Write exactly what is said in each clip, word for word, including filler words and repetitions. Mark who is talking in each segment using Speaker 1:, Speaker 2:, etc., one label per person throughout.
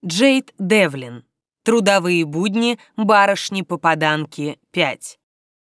Speaker 1: Джейд Девлин. Трудовые будни барышни-попаданки пять.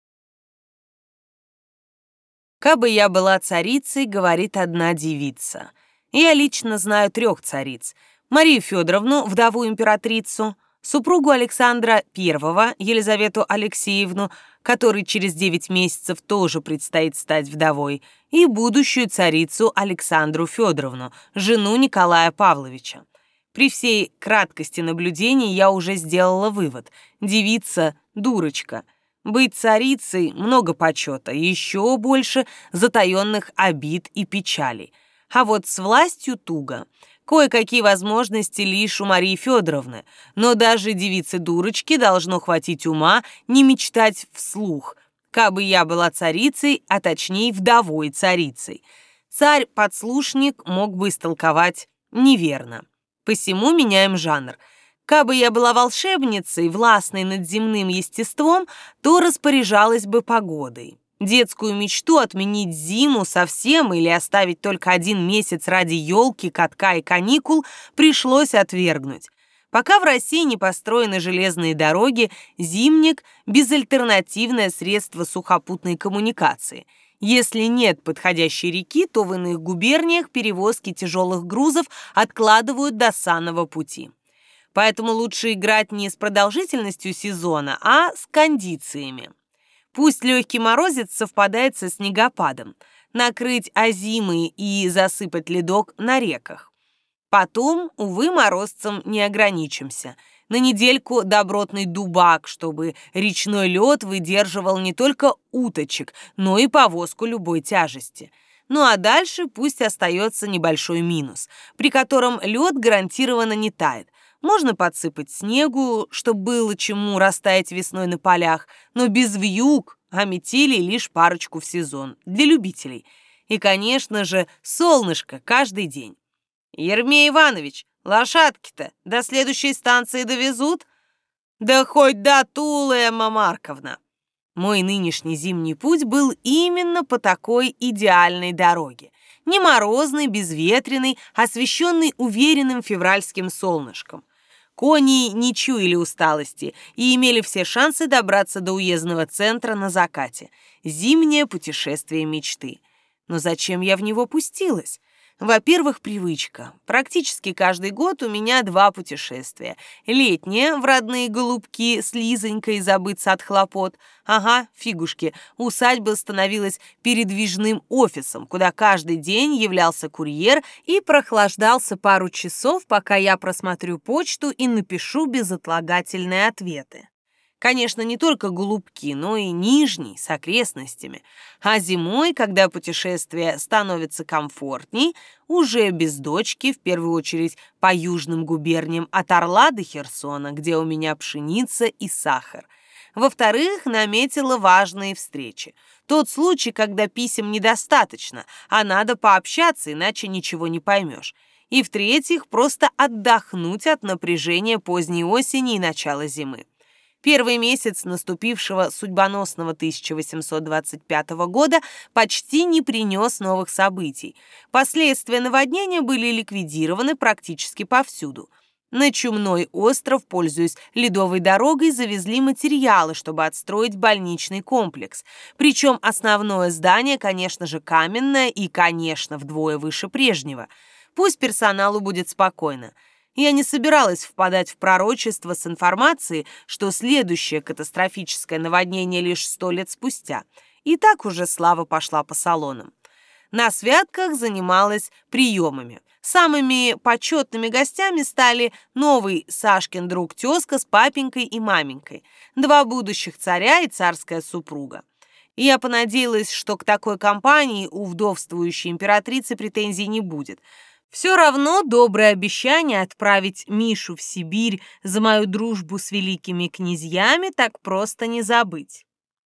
Speaker 1: «Кабы я была царицей, — говорит одна девица. Я лично знаю трех цариц: Марию Федоровну, вдову императрицу, супругу Александра Первого, Елизавету Алексеевну, которой через девять месяцев тоже предстоит стать вдовой, и будущую царицу Александру Федоровну, жену Николая Павловича. При всей краткости наблюдений я уже сделала вывод: девица — дурочка. Быть царицей — много почета, еще больше затаенных обид и печалей. А вот с властью туго. Кое-какие возможности лишь у Марии Федоровны, но даже девице-дурочке должно хватить ума не мечтать вслух: кабы я была царицей, а точнее вдовой царицей. Царь-подслушник мог бы истолковать неверно. Посему меняем жанр. Кабы я была волшебницей, властной над земным естеством, то распоряжалась бы погодой. Детскую мечту отменить зиму совсем или оставить только один месяц ради елки, катка и каникул пришлось отвергнуть. Пока в России не построены железные дороги, зимник – безальтернативное средство сухопутной коммуникации. Если нет подходящей реки, то в иных губерниях перевозки тяжелых грузов откладывают до санного пути. Поэтому лучше играть не с продолжительностью сезона, а с кондициями. Пусть легкий морозец совпадает со снегопадом, накрыть озимы и засыпать ледок на реках. Потом, увы, морозцем не ограничимся. На недельку добротный дубак, чтобы речной лед выдерживал не только уточек, но и повозку любой тяжести. Ну а дальше пусть остается небольшой минус, при котором лед гарантированно не тает. Можно подсыпать снегу, чтобы было чему растаять весной на полях, но без вьюг, а метелей лишь парочку в сезон, для любителей. И, конечно же, солнышко каждый день. «Ермей Иванович, лошадки-то до следующей станции довезут?» «Да хоть до Тулы, Эмма Марковна!» Мой нынешний зимний путь был именно по такой идеальной дороге. Не морозный, безветренный, освещенный уверенным февральским солнышком. Кони не чуяли усталости и имели все шансы добраться до уездного центра на закате. Зимнее путешествие мечты. Но зачем я в него пустилась? Во-первых, привычка. Практически каждый год у меня два путешествия. Летнее в родные Голубки с Лизонькой забыться от хлопот. Ага, фигушки, усадьба становилась передвижным офисом, куда каждый день являлся курьер и прохлаждался пару часов, пока я просмотрю почту и напишу безотлагательные ответы. Конечно, не только Голубки, но и Нижний с окрестностями. А зимой, когда путешествие становится комфортней, уже без дочки, в первую очередь по южным губерниям от Орла до Херсона, где у меня пшеница и сахар. Во-вторых, наметила важные встречи. Тот случай, когда писем недостаточно, а надо пообщаться, иначе ничего не поймешь. И в-третьих, просто отдохнуть от напряжения поздней осени и начала зимы. Первый месяц наступившего судьбоносного тысяча восемьсот двадцать пятого года почти не принес новых событий. Последствия наводнения были ликвидированы практически повсюду. На Чумной остров, пользуясь ледовой дорогой, завезли материалы, чтобы отстроить больничный комплекс. Причем основное здание, конечно же, каменное и, конечно, вдвое выше прежнего. Пусть персоналу будет спокойно. Я не собиралась впадать в пророчество с информацией, что следующее катастрофическое наводнение лишь сто лет спустя. И так уже слава пошла по салонам. На святках занималась приемами. Самыми почетными гостями стали новый Сашкин друг-тезка с папенькой и маменькой, два будущих царя и царская супруга. И я понадеялась, что к такой компании у вдовствующей императрицы претензий не будет. Все равно доброе обещание отправить Мишу в Сибирь за мою дружбу с великими князьями так просто не забыть.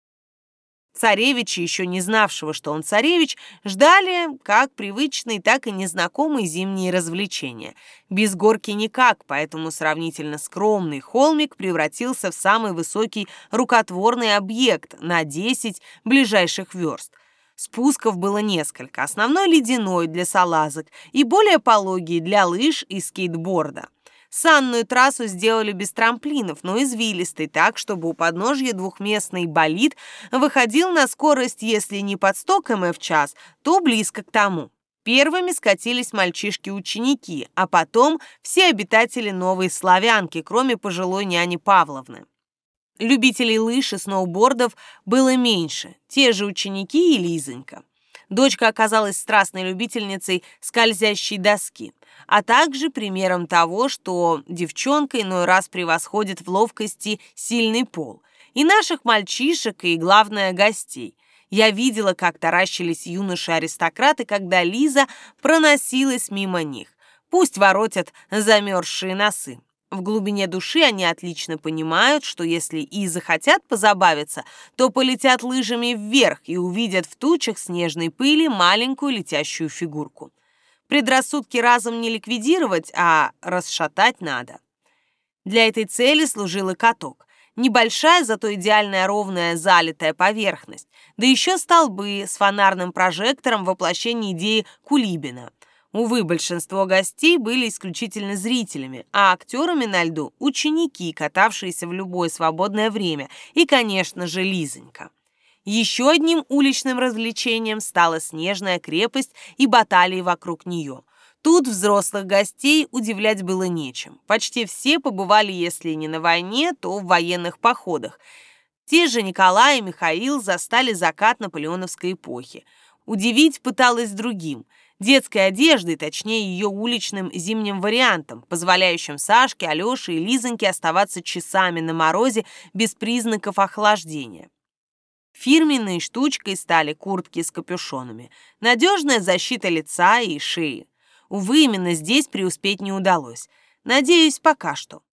Speaker 1: Царевича, еще не знавшего, что он царевич, ждали как привычные, так и незнакомые зимние развлечения. Без горки никак, поэтому сравнительно скромный холмик превратился в самый высокий рукотворный объект на десять ближайших верст. Спусков было несколько, основной ледяной для салазок и более пологий для лыж и скейтборда. Санную трассу сделали без трамплинов, но извилистой, так, чтобы у подножья двухместный болид выходил на скорость, если не под сто километров в час, то близко к тому. Первыми скатились мальчишки-ученики, а потом все обитатели Новой Славянки, кроме пожилой няни Павловны. Любителей лыж и сноубордов было меньше, те же ученики и Лизонька. Дочка оказалась страстной любительницей скользящей доски, а также примером того, что девчонка иной раз превосходит в ловкости сильный пол. И наших мальчишек, и, главное, гостей. Я видела, как таращились юноши-аристократы, когда Лиза проносилась мимо них. Пусть воротят замерзшие носы. В глубине души они отлично понимают, что если и захотят позабавиться, то полетят лыжами вверх и увидят в тучах снежной пыли маленькую летящую фигурку. Предрассудки разом не ликвидировать, а расшатать надо. Для этой цели служил и каток. Небольшая, зато идеальная ровная залитая поверхность, да еще столбы с фонарным прожектором воплощения идеи Кулибина. Увы, большинство гостей были исключительно зрителями, а актерами на льду – ученики, катавшиеся в любое свободное время, и, конечно же, Лизонька. Еще одним уличным развлечением стала снежная крепость и баталии вокруг нее. Тут взрослых гостей удивлять было нечем. Почти все побывали, если не на войне, то в военных походах. Те же Николай и Михаил застали закат наполеоновской эпохи. Удивить пыталась другим – детской одеждой, точнее ее уличным зимним вариантом, позволяющим Сашке, Алёше и Лизоньке оставаться часами на морозе без признаков охлаждения. Фирменной штучкой стали куртки с капюшонами, надежная защита лица и шеи. Увы, именно здесь преуспеть не удалось. Надеюсь, пока что.